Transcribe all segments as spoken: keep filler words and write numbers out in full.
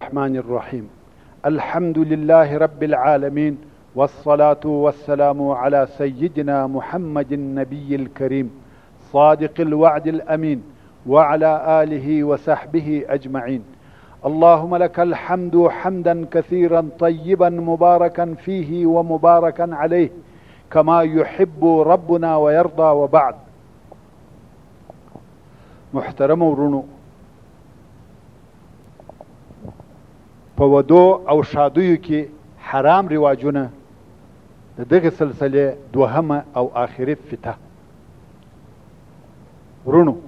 الرحمن الرحيم. الحمد لله رب العالمين، والصلاة والسلام على سيدنا محمد النبي الكريم صادق الوعد الأمين وعلى آله وصحبه أجمعين. اللهم لك الحمد حمدا كثيرا طيبا مباركا فيه ومباركا عليه كما يحب ربنا ويرضى. وبعد. محترم ورونو، په ودو او شادیو کې حرام رواجونه د دغه سلسله دوهمه او آخري فته. ورونو،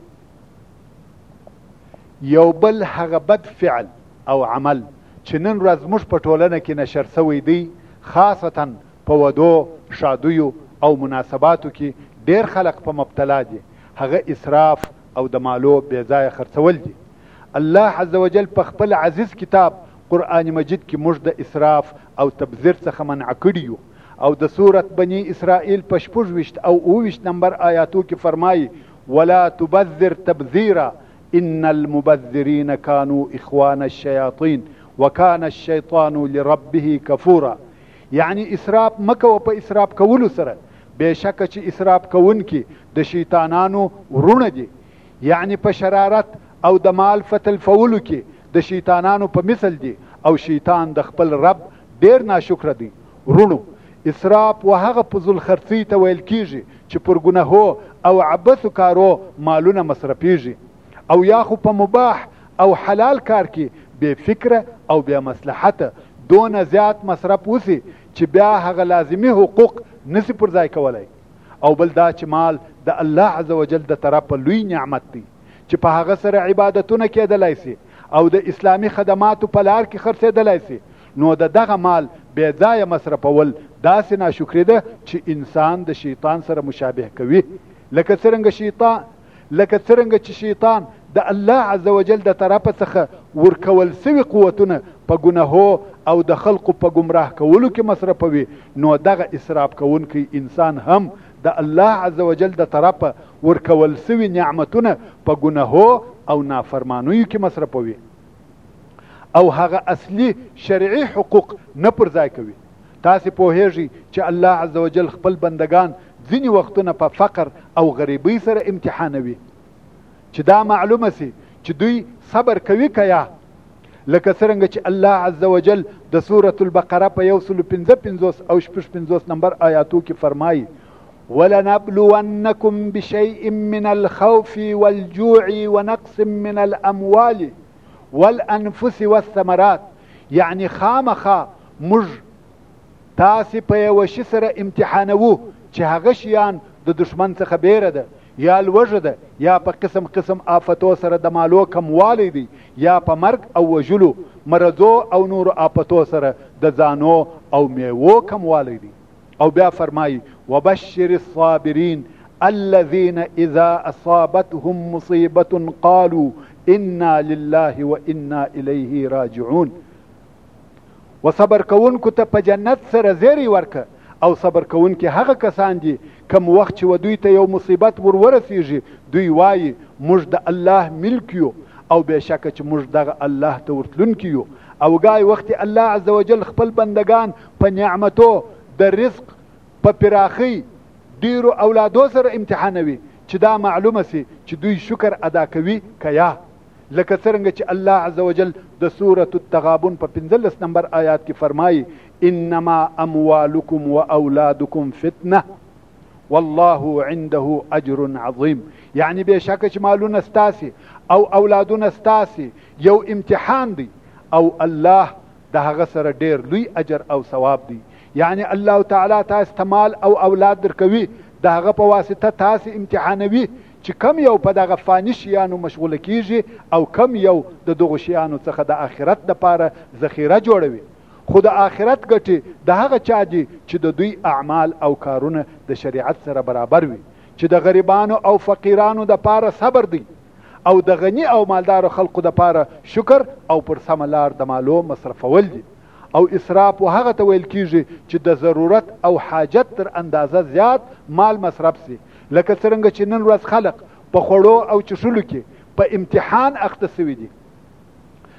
یو بل هغه بد فعل او عمل چې نن ورځ موږ په ټولنه کې نشر شوی دی، خاصتا په ودو شادیو او مناسباتو کې ډیر خلق په مبتلا دي، هغه اسراف او د مالو بې ځایه خرڅول دي. الله عز وجل په خپل عزیز کتاب قرآن مجید کې موږ د اسراف او تبذیر څخه منع کړي او د سورت بني اسرائیل په شپږ ویشت او اوه ویشت نمبر آیاتو کې فرمایي: ولا تبذر تبذیرا ان المبذرین كانوا اخوان الشیاطین وكان الشیطان لربه کفورا. یعنی اسراف مکو په اسراف کولو سره بېشکه چې اسراف کوونکي د شیطانانو ورونه دي، یعنی په شرارت او د مال فتلفولو کې د شیطانانو په مثل دي او شیطان د خپل رب ډیر ناشکر دی. ورونو، اسراف و هغه فضول خرڅي ته ویل کیږي چې پر ګناهو او عبثو کارو مالونه مصرفیږي، او یا خو په مباح او حلال کار کې بے فکره او بے مصلحته دون زیات مصرف وسی چې بیا هغه لازمی حقوق نسی پر ځای کولای. او بل دا چې مال د الله عز وجل د طرفه لوی نعمت دی چې په هغه سره عبادتونه کېدلای سي او د اسلامی خدماتو په لار کې خرڅېدلای سي، نو د دغه مال بې ځایه مصرفول داسې ناشکري ده چې انسان د شیطان سره مشابه کوي. لکه څرنګه شیطان لکه څرنګه چې شیطان د الله عز وجل د طرفه څخه ورکول سوي قوتونه په ګناهو او د خلقو په گمراه کولو کې مصرفوي، نو دغه اسراف کوونکی انسان هم د الله عز وجل د طرفه ورکول سوي نعمتونه په ګناهو او نافرمانیو کې مصرفوي او هغه اصلي شرعي حقوق نه پر ځای کوي. تاسې پوهیږئ چې الله عز وجل خپل بندگان ځینې وختونه په فقر او غریبۍ سره امتحانوي چې دا معلومه سي چې دوی صبر کوي که یا. لکه څرنګه چې الله عز وجل د سورة البقره په یو سلو پنځه پنځوس او شپږ پنځوس نمبر آیاتو کې فرمایي: ولنبلونكم بشيء من الخوف والجوع ونقص من الأموال والأنفس والثمرات. یعنی خامخا موږ تاسې په یوه شي سره امتحانوو چې هغه شیان د دشمن څخه بیره ده، یا لوږه ده، یا په قسم قسم آفتو سره د مالو کموالی دی، یا په مرګ او وژلو، مرضو او نورو آفتو سره د ځانو او میوو کموالی دی. او بیا فرمایي: وبشر الصابرین الذين اذا اصابتهم مصیبة قالوا انا لله وانا الیه راجعون. و صبر کوونکو ته په جنت سره زیری ورکه، او صبر کوونکي هغه کسان دي کم وخت چې و دوی ته یو مصیبت ور ورسیږي دوی وایي موږ د الله ملک یو، او بېشکه چې موږ دغه الله ته ورتلونکي یو. او ګای وخت الله عز وجل خپل بندگان په نعمتو د رزق په پراخي ډیرو اولادو سره امتحانوي چې دا معلومه سي چې دوی شکر ادا کوي که یا. لکه څرنګه چې الله عز وجل د سورة التغابن په پنځلس نمبر آیات کې فرمایي: انما اموالکم و اولادکم فتنه والله عنده اجر عظیم. یعنی بېشکه چې مالونه ستاسي او اولادونه ستاسي یو امتحان دی، او الله د هغه سره ډیر لوی اجر او ثواب دی. یعنی الله تعالی تاسو ته مال او اولاد درکوي، د هغه په واسطه تاسو امتحانوي چې کم یو په دغه فاني شیانو مشغوله کیږي او کم یو د دغو شیانو څخه د آخرت دپاره ذخیره جوړوي. خو د آخرت ګټې د هغه چا دي چې د دوی اعمال او کارونه د شریعت سره برابر وي، چې د غریبانو او فقیرانو دپاره صبر دی، او د غني او مالدارو خلقو دپاره شکر او پر سمه لار د مالو مصرفول دي. او اسراف و هغه ته ویل کیږي چې د ضرورت او حاجت تر اندازه زیات مال مصرف سي. لکه څرنګه چې نن ورځ خلق په خوړو او چښلو کې په امتحان اخته سوي دي.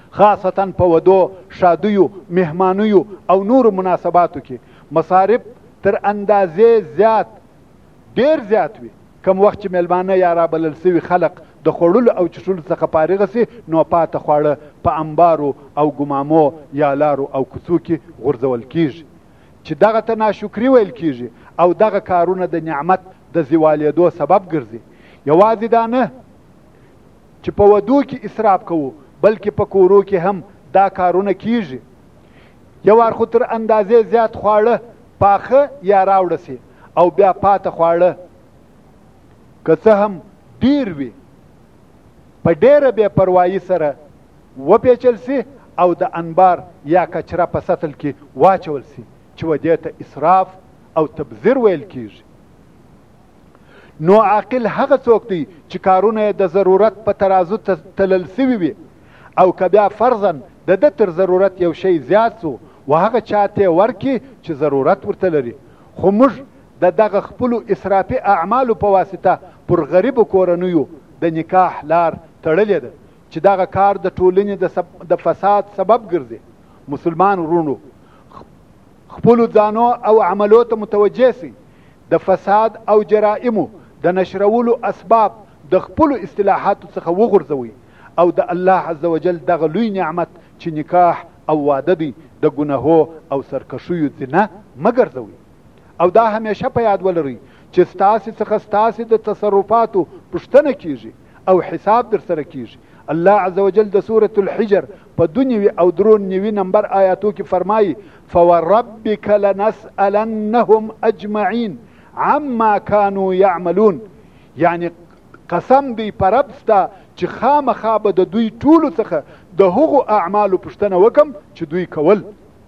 خاصتا په ودو، شادیو، مهمانیو او نور مناسباتو کې مصارف تر اندازې زیات ډیر زیات وي. کم وخت چې میلمانه یا رابلل سوي خلق د خوړلو او چښلو څخه فارغه سي، نو پاته خواړه په انبارو او ګمامو یا لارو او کوڅو کې غورځول کیږي، چې دغه ته ناشکري ویل کیږي او دغه کارونه د نعمت د زوالېدو سبب ګرځي. یوازې دا نه چې په ودو کې اسراف کوو، بلکې په کورو کې هم دا کارونه کیږي. یو وار خو تر اندازې زیات خواړه پاخه یا راوړه سي او بیا پاته خواړه که څه هم ډیر وي په ډیره بې پروایي سره وپیچل سي او د انبار یا کچره په سطل کې واچول سي، چې ودې ته اسراف او تبذیر ویل کیږي. نو عاقل هغه څوک دی چې کارونه د ضرورت په ترازو تلل سوي وي او که بیا فرضاً د ده تر ضرورت یو شی زیات سو و هغه چاته ورکي چې ضرورت ورته لري. خو موږ د دغه خپلو اسرافي اعمالو په واسطه پر غریبو کورنیو د نکاح لار تړلې ده، چې دغه کار د ټولنې د فساد سبب ګرځي. مسلمان ورونو خپلو ځانو او عملو ته متوجه سي، د فساد او جرائمو د نشرولو اسباب د خپلو اصطلاحاتو څخه وغورځوي او د الله عز وجل دغه لوی نعمت چې نکاح او واده دی د ګناهو او سرکشیو ځینه مه ګرځوي. او دا همیشه په یاد ولرئ چې ستاسې څخه ستاسې د تصرفاتو پوښتنه کیږي او حساب در سره کیږي. الله عز وجل د سورة الحجر په دو نوي او درو نوي نمبر آیاتو کې فرمایي فوربک لنسألنهم اجمعین عما كانوا يعملون، یعنی قسم دی په رب ستا چې خامخا به د دوی ټولو څخه د هغو اعمالو پوښتنه وکم چې دوی کول.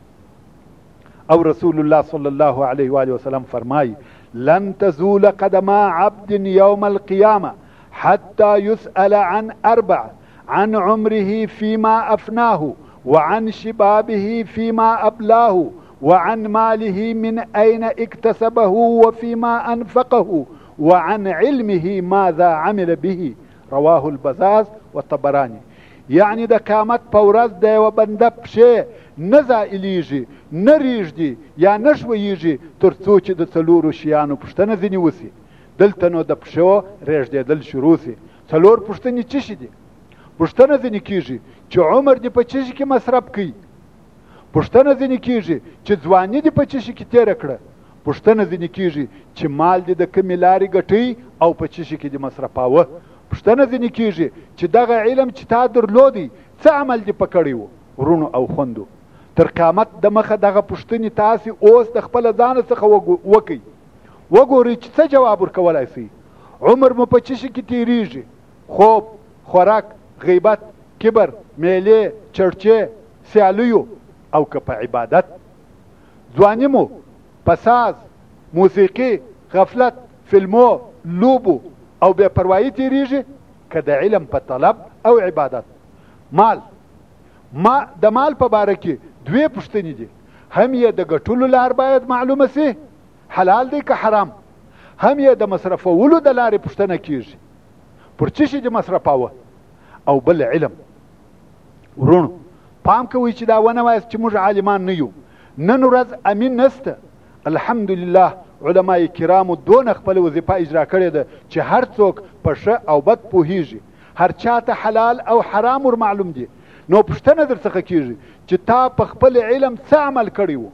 او رسول الله صلی الله علیه و آله وسلم فرمایي لن تزول قدما عبد يوم القيامة حتى يسأل عن أربع: عن عمره فيما أفناه، وعن شبابه فيما أبلاه، وعن ماله من أين اكتسبه وفيما أنفقه، وعن علمه ماذا عمل به. رواه البزاز والطبراني. یعنی د قیامت په ورځ د یوه بنده پښې نه زایلیږي، نه ریږدي یا نه ښویېږي تر څو چې د څلورو شیانو پوښتنه ځینې وسي. دلته نو د پښو ریږدېدل شروع سي. څلور پوښتنې څه شي دي؟ پوښتنه ځینې کېږي چې عمر دې په څه شي کې مصرف کړي، پوښتنه ځینې کېږي چې ځواني دې په څه شي کې تېره کړه، پوښتنه ځینې کېږي چې مال دې د کومې لارې ګټئ او په څه شي کې دې مصرفاوه، پوښتنه ځینې کېږي چې دغه علم چې تا درلودی څه عمل دې په کړی و. ورونو او خوندو، تر قیامت د مخه دغه پوښتنې تاسې اوس د خپله ځانه څخه وکئ، وګورئ چې څه جواب ورکولی سئ. عمر مو په څه شي کې تېرېږي؟ خوب، خوراک، غیبت، کبر، میلې، چړچې، سیالیو او که په عبادت. ځواني مو په ساز، موسیقي، غفلت، فلمو، لوبو او بے پروایی تیریږي که د علم په طلب او عبادت. مال ما د مال په باره کې دوی پوښتنې دي. هم یې د ګټلو لار باید معلومه سي، حلال دی که حرام. هم یې د مصرفولو د لارې پوښتنه کیږي، پر څه شي دې مصرفاوه. او بل علم. ورونو پام کوئ چې دا ونه وایاست چې موږ عالمان نه یو. نن ورځ امین نسته. الحمدلله علماء کرامو دونه خپل وظیفه اجرا کړې ده چې هر څوک په ښه او بد پوهیږي، هر چاته حلال او حرام ور معلوم دي. نو پوښتنه در څخه کیږي چې تا په خپل علم څه عمل کړی و.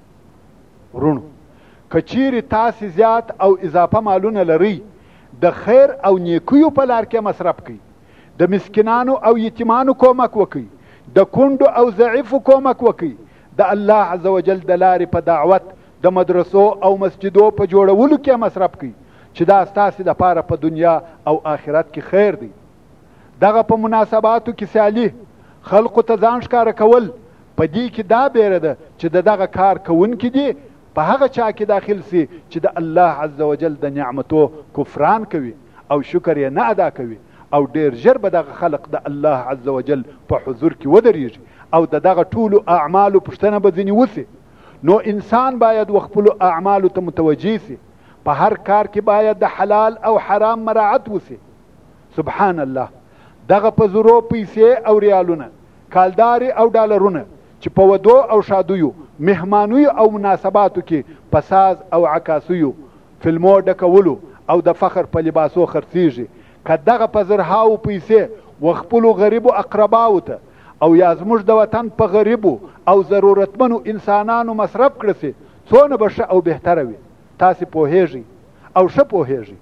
ورونو که چیرې تاسې زیات او اضافه مالونه لرئ، د خیر او نیکیو په لار کې مصرف کړئ، د مسکینانو او یتیمانو کومک وکړئ، د کونډو او ضعیفو کومک وکړئ، د الله عز وجل د لارې په دعوت، د مدرسو او مسجدو په جوړولو کې مصرف کړئ، چې دا ستاسې دپاره په دنیا او آخرت کې خیر دی. دغه په مناسباتو کې سیالي، خلقو ته ځان ښکاره کول، په دې کې دا بیره ده چې د دغه کار کوونکي دي په هغه چا کې داخل سي چې د الله عز وجل د نعمتو کفران کوي او شکر یې نه ادا کوي، او ډیر ژر به دغه خلق د الله عز وجل په حضور کې ودرېږي او د دغه ټولو اعمالو پوښتنه به ځینې وسي. نو انسان باید و خپلو اعمالو ته متوجه سي. په هر کار کې باید د حلال او حرام مراعت وسي. سبحان الله، دغه په زرو پیسې او ریالونه کالداري او ډالرونه چې په ودو او شادیو مهمانیو او مناسباتو کې په ساز او عکاسیو فلمو ډکولو او د فخر په لباسو خرڅیږي که دغه په زرهاو پیسې وخپلو غریبو اقرباو ته او یا زموږ د وطن په غریبو او ضرورتمنو انسانانو مصرف کړه سي څونه به ښه او بهتره وي. تاسې پوهیږئ او ښه پوهیږئ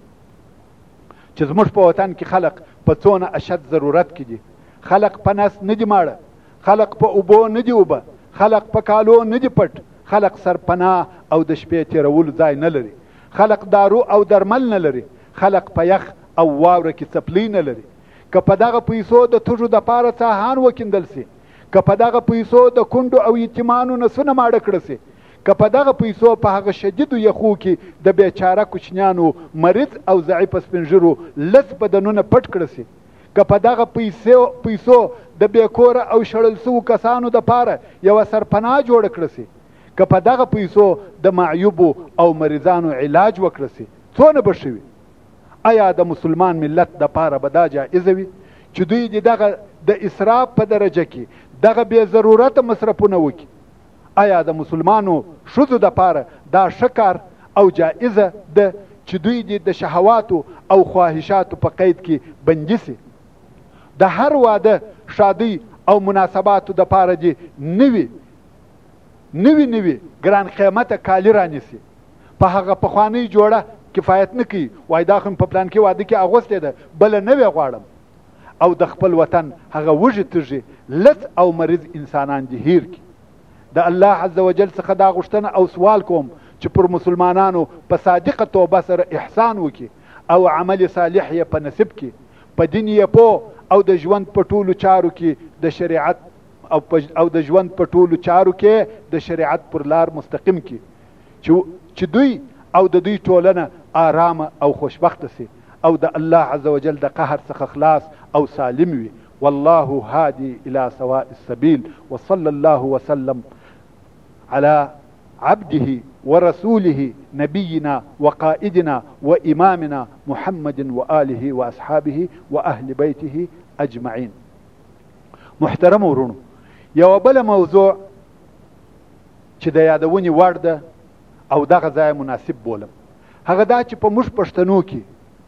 چې زموږ په وطن کې خلق په څونه اشد ضرورت کې دي. خلق په نس نه دي ماړه، خلق په اوبو نه دي اوبه، خلق په کالو نه دي پټ، خلق سرپناه او د شپې تیرولو ځای نه لري، خلق دارو او درمل نه لري، خلق په یخ او واوره کې څپلۍ نه لري. که په دغه پیسو د تږو د پاره څاهان وکیندل سي، که په دغه پیسو د کونډو او یتیمانو نسونه ماړه کړه سي، که په دغه پیسو په هغه شدیدو یخو کې د بیچاره کوچنیانو مریض او ضعیفه سپینږیرو لس بدنونه پټ کړه سي، که په دغه پیسو پیسو د بېکوره او شړل سوو کسانو دپاره یوه سرپناه جوړه کړه سي، که په دغه پیسو د معیوبو او مریضانو علاج وکړه سي، څونه به ښه وي. آیا د مسلمان ملت دپاره به دا جایزه وي چې دوی د دغه د اسراف په درجه کې دغه بې ضرورته مصرفونه وکړي؟ آیا د مسلمانو ښځو دپاره دا ښه کار او جایزه ده چې دوی د شهواتو او خواهشاتو په قید کې بندي سي؟ د هر واده شادی او مناسباتو دپاره دې نوي نوي نوي ګران قیمته کالي رانیسي، په هغه پخوانۍ جوړه کفایت نه کوي، وایي دا خو په پلان کې واده کې اغوستې ده بله نوې غواړم. او د خپل وطن هغه وږې تږې لڅ او مریض انسانان دې هیر کړي. د الله عز وجل څخه دا غوښتنه او سوال کوم چې پر مسلمانانو په صادقه توبه سره احسان وکړي او عمل صالح یې په نصیب کړي، په دین یې پوه او د ژوند په ټولو چارو کې د شریعت او, او د ژوند په ټولو چارو کې د شریعت پر لار مستقیم کړي چې دوی او د دوی ټولنه آرامه او خوشبخته سي او د الله عز وجل د قهر څخه خلاص او سالم وي. والله هادي الى سواء السبيل وصلى الله وسلم على عبده ورسوله نبينا وقائدنا وإمامنا محمد وآله وأصحابه وأهل بيته أجمعين. محترم ورونو، یو بل موضوع چې د یادونې وړ ده او دغه ځای مناسب بولم، هغه دا چې په موږ پښتنو کې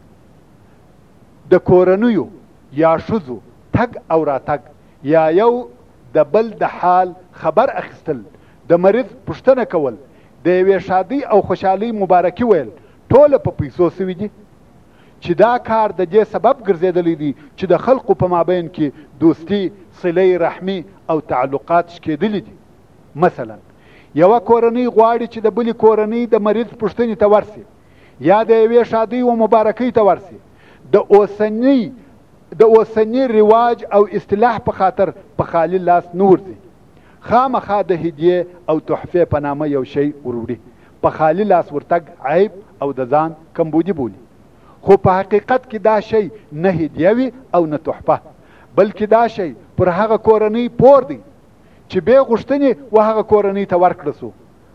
د کورنیو یا ښځو تګ او راتګ یا یو د بل د حال خبر اخیستل، د مریض پوښتنه کول، د یوې شادۍ او خوشحالۍ مبارکي ویل، ټوله په پیسو سوي دي چې دا کار د دې سبب ګرځېدلی دی چې د خلقو په مابین کې دوستي، صلې رحمي او تعلقات شکېدلي دي. مثلا یوه کورنۍ غواړي چې د بلې کورنۍ د مریض پوښتنې ته ورسي یا د یوې شادۍ و مبارکۍ ته ورسي، د اوسنۍ د اوسني رواج او اصطلاح په خاطر په خالی لاس نه ورځي، خامخا د هدیې او تحفې په نامه یو شی وروړي. په خالی لاس ورتګ عیب او د ځان کمبودي بولي، خو په حقیقت کې دا شی نه هدیه وي او نه تحفه، بلکې دا شی پر هغه کورنۍ پور دی چې بې غوښتنې و هغه کورنۍ ته ورکړه سو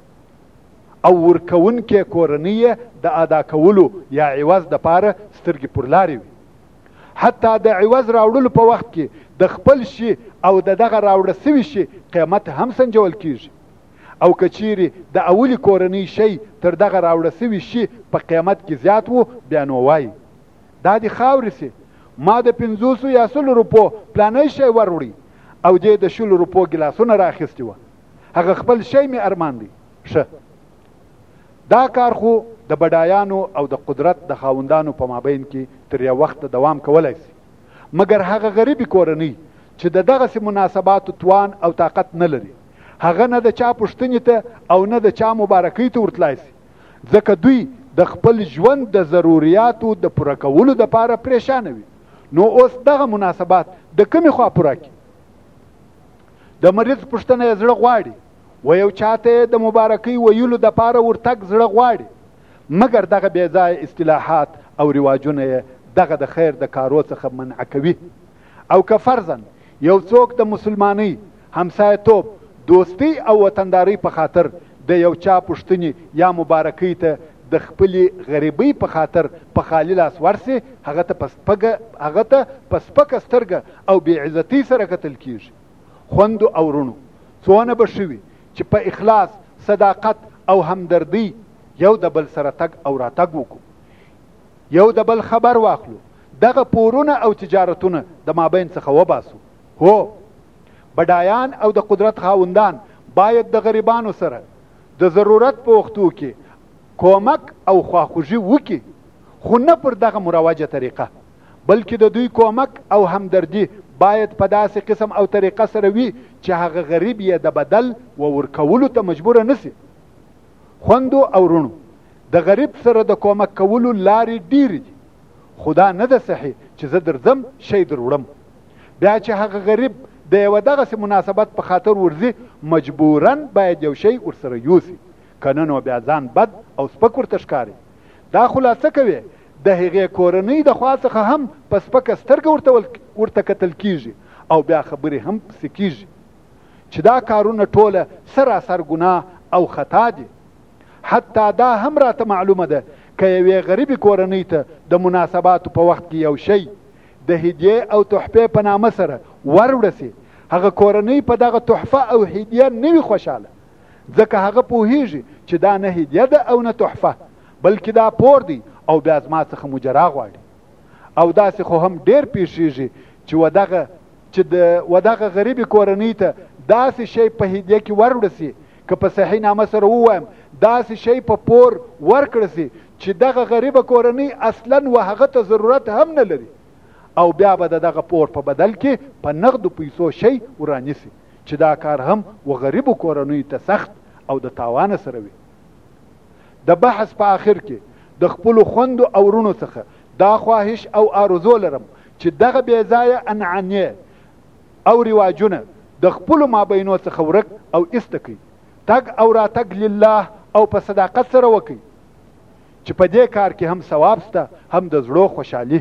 او ورکوونکې کورنۍ د ادا کولو یا عوض دپاره سترګې پر لارې وي. حتی د عوض راوړلو په وخت کې د خپل شي او د دغه راوړه سوي شي قیمت هم سنجول کیږي، او که چیرې د اولي کورنۍ شی تر دغه راوړه سوي شي په قیمت کې زیات وو، بیا نو وایي دا دې خاورې سي، ما د پنځوسو یا سلو روپو پلانی شی وروړي او دې د شلو روپو ګلاسونه رااخیستي وه، هغه خپل شی مې ارمان دی. ښه، دا کار خو د بډایانو او د قدرت د خاوندانو په مابین کې تر یو وخت دوام کولی سي، مګر هغه غریبي کورنۍ چې د دغسې مناسباتو توان او طاقت نه لري، هغه نه د چا پوښتنې ته او نه د چا مبارکۍ ته ورتلای سي، ځکه دوی د خپل ژوند د ضروریاتو د پوره کولو دپاره پریشانه وي. نو اوس دغه مناسبات د کومې خوا پوره کړي؟ د مریض پوښتنه یې زړه غواړي و یو چاته د مبارکۍ ویلو دپاره ورتګ زړه غواړي، مګر دغه بې ځایه اصطلاحات او رواجونه یې دغه د خیر د کارو څخه منع کوي. او که فرضاً یو څوک د مسلمانۍ، همسایتوب، دوستی او وطندارۍ په خاطر د یو چا پوښتنې یا مبارکۍ ته د خپلې غریبۍ په خاطر په خالی لاس ورسي، هغه ته په سپکه هغه ته په سپکه سترګه او بې عزتۍ سره کتل کیږي. خوندو او رونو څونه به شوي چې په اخلاص صداقت او همدردی یو د بل سره تګ او راتګ وکړو، یو د بل خبر واخلو، دغه پورونه او تجارتونه د مابین څخه وباسو. هو بډایان او د قدرت خاوندان باید د غریبانو سره د ضرورت په وختو کې کومک او خواخوږي وکړي، خو نه پر دغه مروجه طریقه، بلکې د دوی کومک او همدردي باید په داسې قسم او طریقه سره وي چې هغه غریب یې د بدل و ورکولو ته مجبوره نسی. خوندو او رونو د غریب سره د کومک کولو لارې ډیرې دي، خو دا نه ده صحیح چې زه درځم شی در وړم، بیا چې هغه غریب د یوه دغسې مناسبت په خاطر ورځي مجبوراً باید یو شی ورسره یوسي، که نه نو بیا ځان بد او سپک ورته ښکاري. دا خلاصه کوي د هغې کورنۍ د خوا څخه هم په سپکه سترګه ورته کتل کیږي او بیا خبرې هم پسې کیږي چې دا کارونه ټوله سراسر ګناه او خطا دي. حتی دا هم راته معلومه ده که یوې غریبې کورنۍ ته د مناسباتو په وخت کې یو شی د هدیې او تحفې په نامه سره وروړسي، هغه کورنۍ په دغه تحفه او هدیه نه وي خوشحاله، ځکه هغه پوهیږي چې دا نه هدیه ده او نه تحفه، بلکې دا پور دی او بیا زما څخه مجرا غواړي. او داسې خو هم ډیر پیښیږي چې ودغه چې د ودغه غریبې کورنۍ ته داسې شی په هدیه کې وروړسي، که په صحیح نامه سره ووایم داسې شی په پور ورکړسي چې دغه غریبه کورنۍ اصلا و هغه ته ضرورت هم نه لري، او بیا به د دغه پور په بدل کې په نغدو پیسو شی ورانیسي، چې دا کار هم و غریبو کورنۍ ته سخت او د تاوانه سره وي. د بحث په آخر کې د خپلو خوندو او رونو څخه دا خواهش او آرزو لرم چې دغه بې ځایه انعنې او رواجونه د خپلو مابینو څخه ورک او ایسته کړي، تګ او راتګ لله او په صداقت سره وکړي، چې په دې کار کې هم ثواب سته هم د زړو خوشحالي.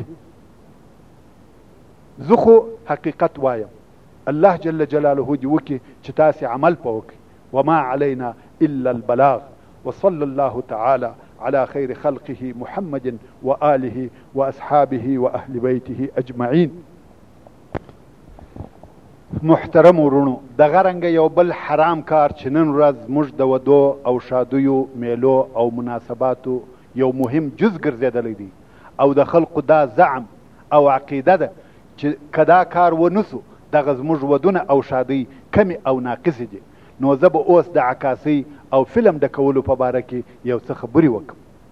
زه خو حقیقت وایم، الله جل جلاله دې وکړي چې تاسې عمل په وکړي. وما علينا إلا البلاغ، وصلى الله تعالى على خير خلقه محمد وآله وأصحابه وأهل بيته أجمعين. محترم ورونو، دغه رنګه یو بل حرام کار چې نن ورځ موږ د ودو او شادیو میلو او مناسباتو یو مهم جز ګرځېدلی دی، او د خلقو دا زعم او عقیده ده چې که دا کار ونسو دغه زموږ ودونه او شادۍ کمې او ناقصې دي. نو زه به اوس د عکاسۍ او فلم د کولو په باره کې یو څه خبرې وکړم.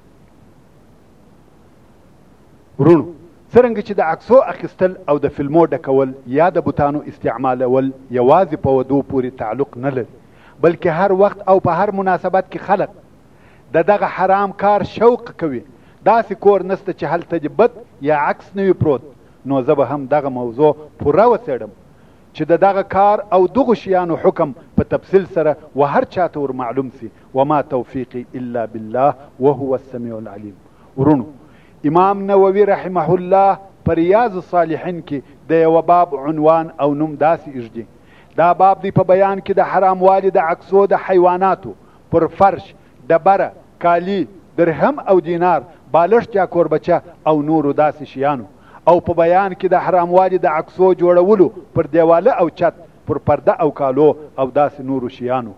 ورونو، څرنګه چې د عکسو اخیستل او د فلمو ډکول یا د بوتانو استعمالول یوازې په ودو پورې تعلق نه لري، بلکې هر وخت او په هر مناسبت کې خلک د دغه حرام کار شوق کوي. داسې کور نسته چې هلته د بت یا عکس نه وي پروت. نو زه به هم دغه موضوع پوره وڅېړم چې د دغه کار او دغو شیانو حکم په تفصیل سره و هر چاته ور معلوم سي. وما توفیقی الا بالله وهو السمیع العلیم. ورونو، امام نووي رحمه الله په ریاض الصالحین کې د یوه باب عنوان او نوم داسې ایږدي. دا باب دی په بیان کې د حراموالي د عکسو د حیواناتو پر فرش، ډبره، کالی، درهم او دینار، بالښت یا کوربچه او نورو داسې شیانو، او په بیان کې د حراموالي د عکسو جوړولو پر دیواله او چت، پر پرده او کالو او داسې نورو شیانو،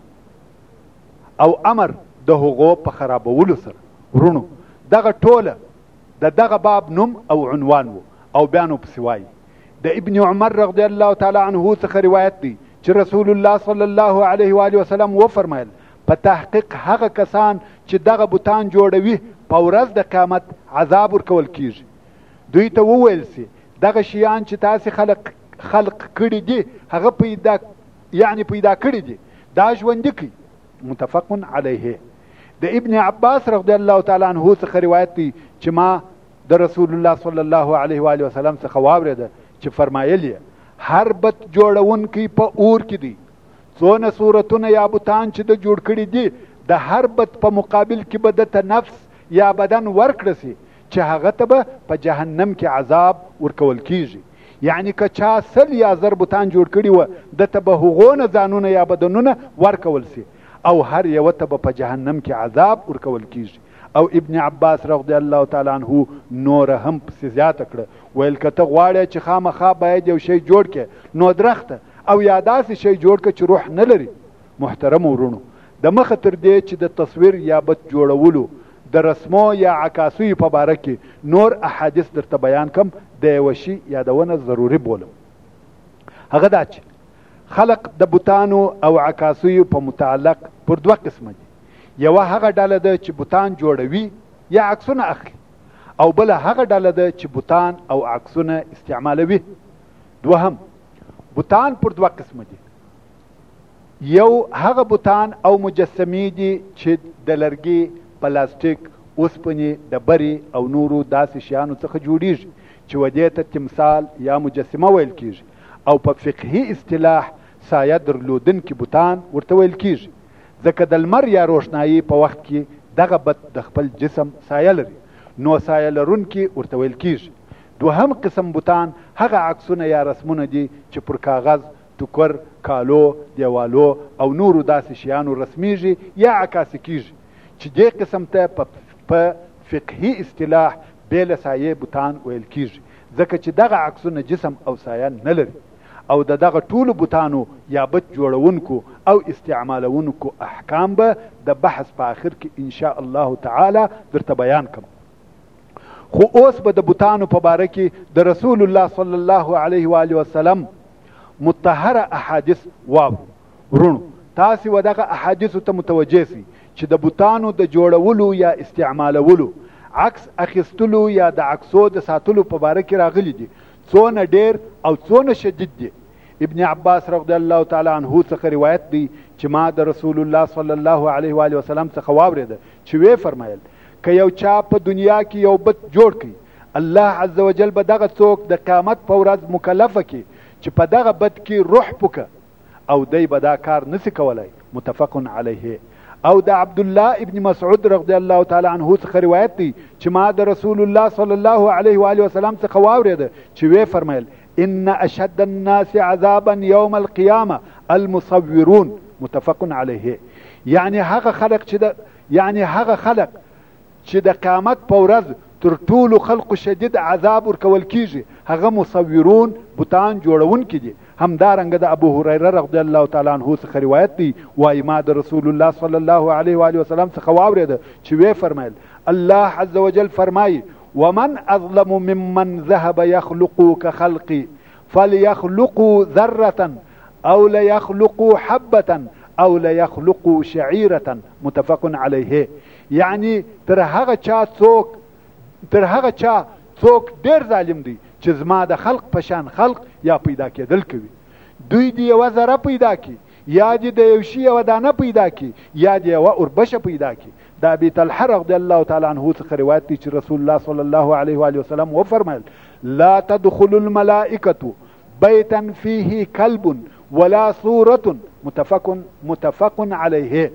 او امر د هغو په خرابولو سره. ورونو، دغه ټوله د دغه باب نوم او عنوان وو، او بیانو پسې وایي. د ابن عمر رضی الله تعالی عنه څخه روایت دی چې رسول الله صلی الله علیه و آله وسلم وفرمایل: په تحقیق هغه کسان چې دغه بوتان جوړوي په ورځ د قیامت عذاب ورکول کیږي. دوی ته وویل سي دغه شیان چې تاسې خلق خلق کړي دي هغه پیدا یعنی پیدا کړي دي، دا ژوندي کړي. متفق علیه. د ابن عباس رضی الله تعالی عنه څخه روایت دی چې ما د رسول الله صلی الله علیه و آله وسلم څخه واورېده چې فرمایلی: هر بت جوړونکی په اور کې دی. څونه صورتونه یا بوتان چې د جوړ کړي دي، د هر بت په مقابل کې به دته نفس یا بدن ورکړه سي چې هغه ته به په جهنم کې عذاب ورکول کیږي. یعنی که چا سل یا زر بوتان جوړ کړي وه، دته به هغو نه ځانونه یا بدنونه ورکول سي، او هر یوه ته به په جهنم کې عذاب ورکول کیږي. او ابن عباس رضی الله تعالی عنه نور هم پسې زیاته کړه، ویل که ته غواړې چې خامخا باید یو شی جوړ کړې، نو درخته او یا داسې شی جوړ که چې روح نه لري. محترم ورونو، د مخه تر دې چې د تصویر یا بت جوړولو د رسمو یا عکاسیو په باره کې نور احادیث درته بیان کم، د یوه شي یادونه ضروري بولم. هغه دا چې خلق د بوتانو او عکاسیو په متعلق پر دوه قسمه دي. یوه هغه ډله ده چې بوتان جوړوي یا عکسونه اخلي، او بله هغه ډله ده چې بوتان او عکسونه استعمالوي. دوهم، بوتان پر دوه قسمه دي. یو هغه بوتان او مجسمې دي چې د لرګي، پلاستیک، اوسپنې، ډبرې او نورو داسې شیانو څخه جوړیږي چې ودې ته تمثال یا مجسمه ویل کیږي، او په فقهي اصطلاح سایه درلودونکي بوتان ورته ویل کیږي، ځکه د لمر یا روښنایي په وخت کې دغه بت د خپل جسم سایه لري، نو سایه لرونکي ورته ویل کیږي. دوهم قسم بوتان هغه عکسونه یا رسمونه دي چې پر کاغذ، ټوکر، کالو، دیوالو او نورو داسې شیانو رسمیږي یا عکاسي کیږي، چې دې قسم ته په فقهي اصطلاح بې له سایې بوتان ویل کیږي، ځکه چې دغه عکسونه جسم او سایه نه لري. او د دغه ټولو بوتانو یا بت جوړونکو او استعمالونکو احکام به د بحث په آخر کې ان شاء الله تعالی درته بیان کم. خو اوس به د بوتانو په باره کې د رسول الله صلی الله علیه و آله وسلم مطهره احادیث واورو. ورونو، تاسې و دغه احادیثو ته متوجه سئ چې د بوتانو د جوړولو یا استعمالولو، عکس اخیستلو یا د عکسو د ساتلو په باره کې راغلي دي، څونه ډیر او څونه شدید دي. ابن عباس رضی الله تعالی عنه څخه روایت دی چې ما د رسول الله صلی الله علیه و آله وسلم څخه واورېده چې وی فرمایل که یو چا په دنیا کې یو بت جوړ کړي، الله عز وجل به دغه څوک د قیامت په ورځ مکلفه کړي چې په دغه بت کې روح پوکه، او دی به دا کار نسی کولای. متفق علیه. او د عبد الله ابن مسعود رضی الله تعالی عنه څخه روایت دی چې ما د رسول الله صلی الله علیه و آله وسلم څخه واورېده چې وی فرمایل ان اشد الناس عذابا يوم القيامه المصورون. متفق علیه. یعنی هغه خلق چې د یعنی هغه خلق چې د قیامت په ورځ تر ټولو خلق شدید عذاب ورکول کیږي هغه مصورون، بوتان جوړونکي دي. همدارنګه د ابو هريره رضی الله تعالی عنه څخه روایت دی، وايي ما د رسول الله صلی الله علیه و آله وسلم څخه واورېده چې وی فرمایل الله عز وجل فرمایي ومن اظلم ممن ذهب يخلق كخلقي فليخلقوا ذره او ليخلقوا حبه او ليخلقوا شعيره. متفق علیه. یعنی تر هغه چا څوک تر هغه چا څوک ډیر ظالم دی چې زما د خلق پشان خلق یا پیدا کېدل کوي. دوی دی یوه ذره پیدا کی، یا دی د یو شي یوه دانه پیدا کی، یا دی یوه اوربشه پیدا کی. د ابي طلحه رضی الله تعالی عنه څخه روایت دی چې رسول الله صلی الله علیه و آله وسلم وفرمایل لا تدخل الملائکه بیتا فيه کلب ولا صوره. متفق متفق علیه.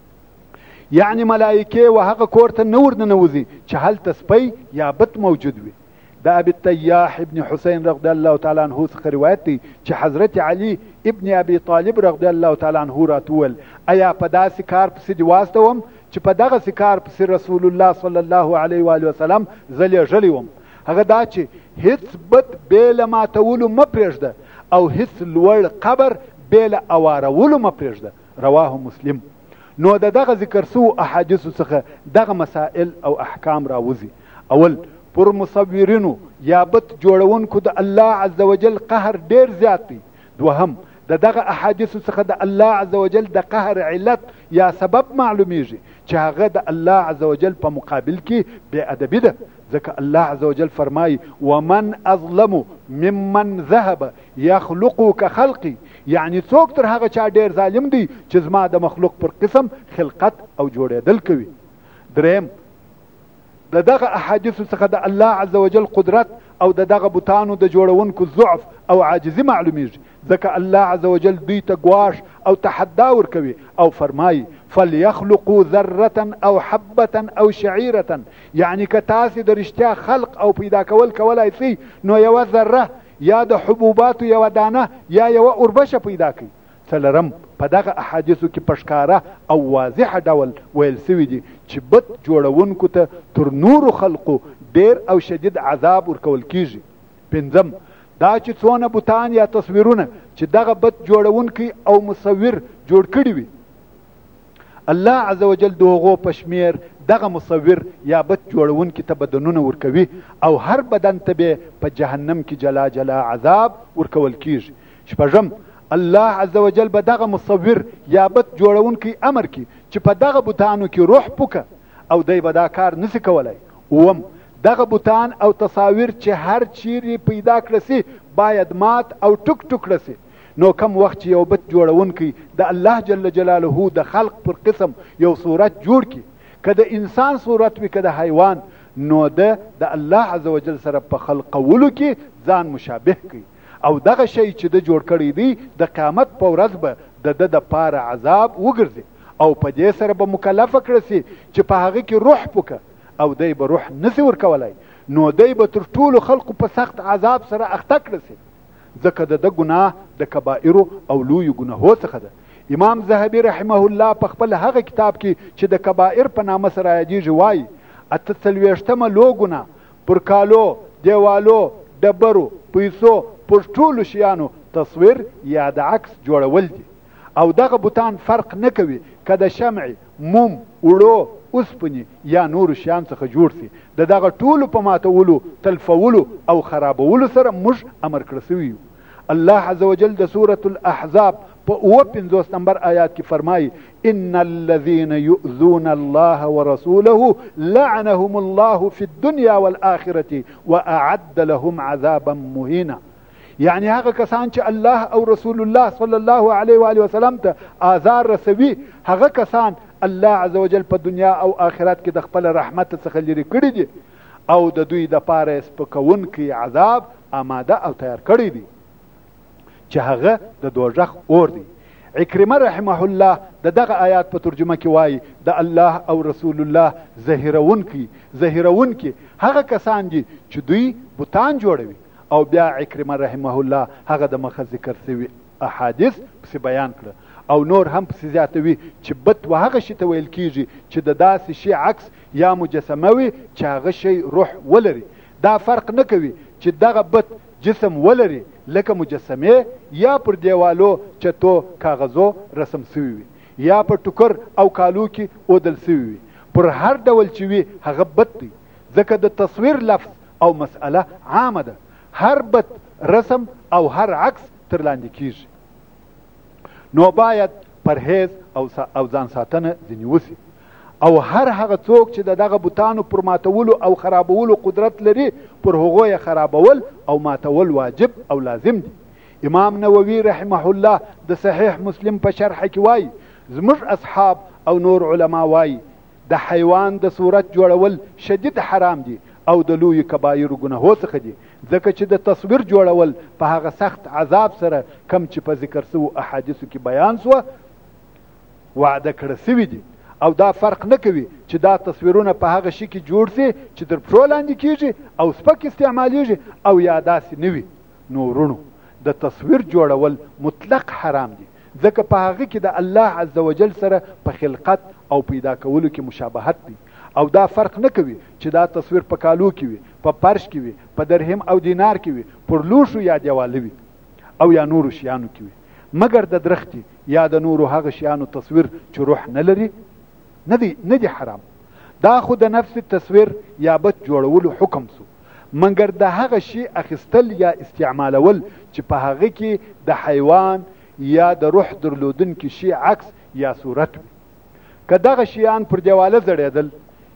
یعنی ملائکه و هغه کور ته نه ورننوځي چې هلته سپی یا بت موجود وي. د ابي التياح ابن حسين رضی الله تعالی عنه څخه روایت دی چې حضرت علي ابن ابي طالب رضی الله تعالی عنه راتول ایا په داسې کار پسې دی واستوم چې په دغه کار پسې رسول الله صلی الله علیه و آله وسلم زلې ژلې وم. هغه دا چې هیڅ بت بې له ماتولو مه پرېږده او هیڅ لوړ قبر بې له اوارولو مه پرېږده. رواه مسلم. نو د دغه ذکر سو احادیثو څخه دغه مسائل او احکام راوځي. اول، پر مصورینو یا بت جوړونکو د الله عز وجل قهر ډیر زیات دی. دوهم، د دغه احادیثو څخه د الله عز وجل د قهر علت یا سبب معلومیږي چې هغه د الله عز وجل په مقابل کې بے ادبی ده، ځکه الله عز وجل فرمایي ومن اظلم ممن ذهب يخلق كخلقي. یعنی څوک تر هغه چا ډیر ظالم دی چې زما د مخلوق پر قسم خلقت او جوړېدل کوي. دریم، د دغه احادیثو څخه د الله عز وجل قدرت او د دغه بوتانو د جوړونکو ضعف او عاجزي معلومیږي، ځکه الله عز وجل دوی ته ګواښ او تحدا ورکوي او فرمایي فليخلقوا ذره او حبه او شعيره. یعنی که تاسې د رښتیا خلق او پیدا کول کولای سئ نو یوه ذره یا د حبوباتو یوه دانه یا یوه اوربشه پیدا کړئ. څلرم، په دغه احادیثو کې پښکاره او واضح ډول ویل سوي دي چې بت جوړونکو ته تر نورو خلقو ډیر او شدید عذاب ورکول کیږي. پنځم، دا چې څونه بوتان یا تصویرونه چې دغه بت جوړونکی او مصور جوړ کړي وي، الله عز وجل د هغو په شمیر دغه مصور یا بت جوړونکي ته بدنونه ورکوي او هر بدن ته به په جهنم کې جلا جلا عذاب ورکول کیږي. شپږم، الله عز وجل به دغه مصور یا بت جوړونکی امر کی چې په دغه بوتانو کې روح پوکه او دی به دا کار نسی کولای. اوم، دغه بوتان او تصاویر چې هر چیرې پیدا کړسي باید مات او ټوک ټوک کړسي. نو کم وخت چې یو بت جوړونکی د الله جل جلاله د خلق پر قسم یو صورت جوړ کی، که د انسان صورت وي که د حیوان، نو ده د الله عز وجل سره په خلقولو کې ځان مشابه کوي او دغه شی چې د جوړ کړی دی د قیامت په ورځ به د ده د پاره عذاب وګرځي او په دې سره به مکلفه کړسي چې په هغه کې روح پوکه او دی به روح نسی ورکولای، نو دی به تر ټولو خلقو په سخت عذاب سره اخته کړسي، ځکه د ده ګناه د کبائرو او لویو ګناهو څخه ده. امام ذهبي رحمه الله په خپل هغه کتاب کې چې د کبائر په نامه سره یادیږي وایي اته څلوېښتمه لو ګناه پر کالو، دیوالو، ډبرو، پیسو، پر ټولو شیانو تصویر یا د عکس جوړول دي او دغه بوتان فرق نه کوي که د شمع، موم، اوړو، اوسپنې یا نورو شیان څخه جوړ سي. د دغه ټولو په ماتولو، تلفولو او خرابولو سره موږ امر کړی سوي یو. الله عز وجل د سورة الاحزاب په اوه پنځوس نمبر آیات کې فرمایي ان الذين يؤذون الله ورسوله لعنهم الله في الدنيا والآخرة واعد لهم عذابا مهينا. یعنی هغه کسان چې الله او رسول الله صلی الله علیه و آله وسلم ته آزار رسوي، هغه کسان الله عز وجل په دنیا او آخرت کې د خپل رحمت څخه لري کړي دي او د دوی د پاره سپکونکي عذاب آماده او تیار کړی دي چې هغه د دوزخ اور دی. عکرمه رحمه الله د دغه آیات په ترجمه کې وایي د الله او رسول الله زهیرونکي زهیرونکي هغه کسان دي چې دوی بوتان جوړوي. او بیا عکرمه رحمه الله هغه د مخه ذکر شوي احادیث پسې بیان کړه او نور هم پسې زیاتوي چې بت و هغه شي ته ویل کیږي چې د داسې شي عکس یا مجسمه وي چې هغه شی روح ولري. دا فرق نه کوي چې دغه بت جسم ولري لکه مجسمه یا پر دیوالو چتو کاغذو رسم سوي وي یا پر ټوکر او کالو کې اودل سوي وي، پر هر ډول چې وي هغه بت دی، ځکه د تصویر لفظ او مسئله عامه ده. هر بت، رسم او هر عکس تر لاندې کیږي، نو باید پرهیز او او ځان ساتنه ځینې وسي او هر هغه څوک چې د دغه بوتانو پر ماتولو او خرابولو قدرت لري پر هغو یې خرابول او ماتول واجب او لازم دي. امام نووي رحمه الله د صحیح مسلم په شرح کې وایي زموږ اصحاب او نور علما وایي د حیوان د صورت جوړول شدید حرام دي او د لوی کبایرو ګناهو څخه دي، ځکه چې د تصویر جوړول په هغه سخت عذاب سره کم چې په ذکر سوو احادیثو کې بیان سوه وعده کړه سوي دي. او دا فرق نه کوي چې دا تصویرونه په هغه شي کې جوړ سي چې تر پښو لاندې کیږي او سپک استعمالیږي او یا داسې نه وي. نو ورونو د تصویر جوړول مطلق حرام دي، ځکه په هغه کې د الله عز وجل سره په خلقت او پیدا کولو کې مشابهت دي او دا فرق نه کوي چې دا تصویر په کالو کې وي، په فرش کې وي، په درهم او دینار کې وي، پر لوښو یا دیواله وي او یا نورو شیانو کې وي، مګر د درختي یا د نورو هغه شیانو تصویر چې روح نه لري نه دی نه دی حرام. دا خو د نفس تصویر یا بت جوړولو حکم سو، مګر د هغه شی اخیستل یا استعمالول چې په هغه کې د حیوان یا د روح درلودونکي شی عکس یا صورت وي. که دغه شیان پر دیواله زړېدل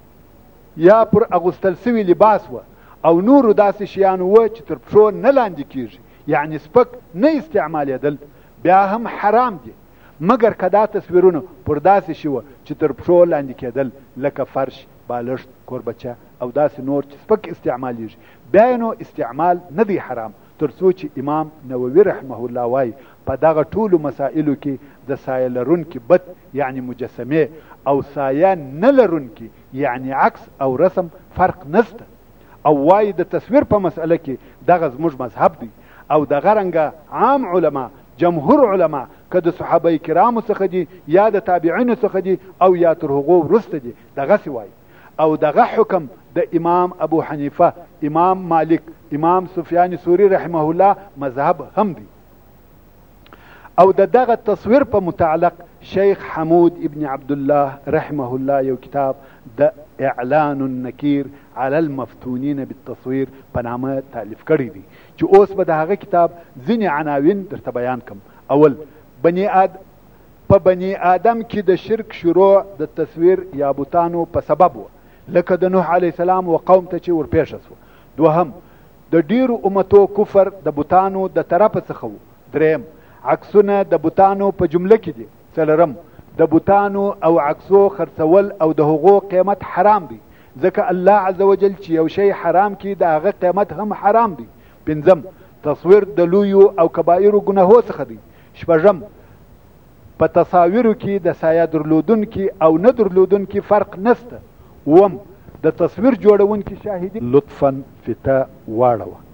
یا پر اغوستل سوي لباس و او نورو داسې شیان و چې تر پښو نه لاندې کیږي، یعنی سپک نه استعمالېدل، بیا هم حرام دي. مګر که دا تصویرونه پر داسې شي و چې تر پښو لاندې کېدل لکه فرش، بالښت، کوربچه او داسې نور چې سپک استعمالیږي، بیا نو استعمال نه دی حرام، تر څو چې امام نووي رحمه الله وایي په دغه ټولو مسائلو کې د سایه لرونکي بت یعنی مجسمه او سایه نه لرونکي یعنی عکس او رسم فرق نسته، او وایي د تصویر په مسئله کې دغه زموږ مذهب دی او دغه رنګه عام علما جمهور علما که د صحابه کرامو څخه دي یا د تابعینو څخه دي او یا تر هغو وروسته دي دغسې وایي. او دغه حکم د امام ابو حنیفه، امام مالک، امام سفیان ثوری رحمه الله مذهب هم دی. او د دغه تصویر په متعلق شیخ حمود ابن عبدالله رحمه الله یو کتاب د اعلان النکیر علی المفتونین بالتصویر په نامه تالیف کړی دی چې اوس به د هغه کتاب ځینې عناوین درته بیان کم. اول، بنی آد په بنی آدم کې د شرک شروع د تصویر یا بوتانو په سبب و، لکه د نوح علیه السلام و قوم ته چې ورپېښه سو. دوهم، د ډیرو امتو کفر د بوتانو د طرفه څخه و. دریم، عکسونه د بوتانو په جمله کې دي. څلورم، د بوتانو او عکسو خرڅول او د هغو قیمت حرام دی، ځکه الله عز وجل چې یو شی حرام کړي د هغه قیمت هم حرام دی. پنځم، تصویر د لویو او کبایرو ګناهو څخه دی. شپږم، په تصاویرو کې د سایه درلودونکي او نه درلودونکي فرق نسته. اووم، د تصویر جوړونکي شاهدي لطفا فته واړوه.